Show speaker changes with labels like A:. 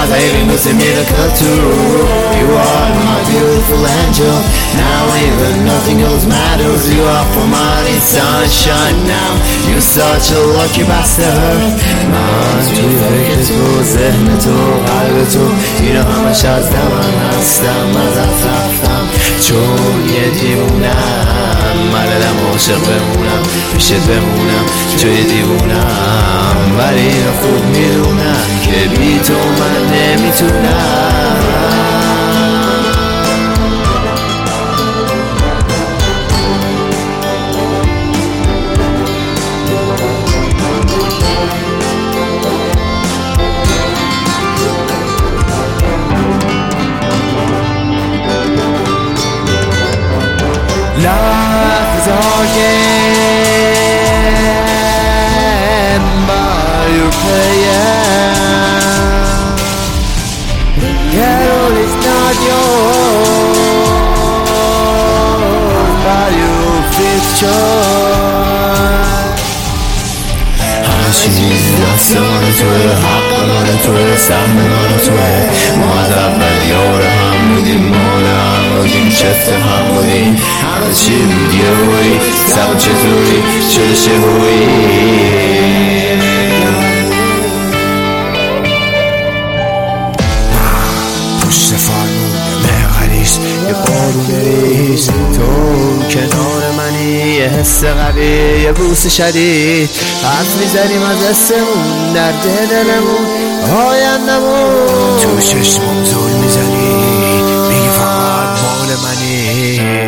A: my baby was a miracle too. You are my beautiful angel. Now even nothing else matters. You are for my sunshine now. You're such a lucky bastard. من توی فکر تو، ذهن تو، قلب تو، اینا همش از من هستم. ازت رفتم چون یه دیوونم. ملدم عاشق بمونم، پیشت بمونم، توی دیوونم. ولی اینا خوب میدونم که بی تو من نمیتونم. Life is our game, but you're playing. Girl, it's not yours, but you feel sure. چیز دستان توی، حق من توی، سهم من توی. ما از اول یار هم بودیم، مال هم بودیم، چفت هم بودیم. همه چی بود یه هوی، سبا چطوری شده چه هوی. پشت فرمون مهغلیس یه بارون ریز، تو کنار منی، یه حس قوی، یه بوس شدید. حرف میزنیم از حسمون، درد دلمون، آیندمون. تو چشمم زل میزنی، میگی فقط مال منی.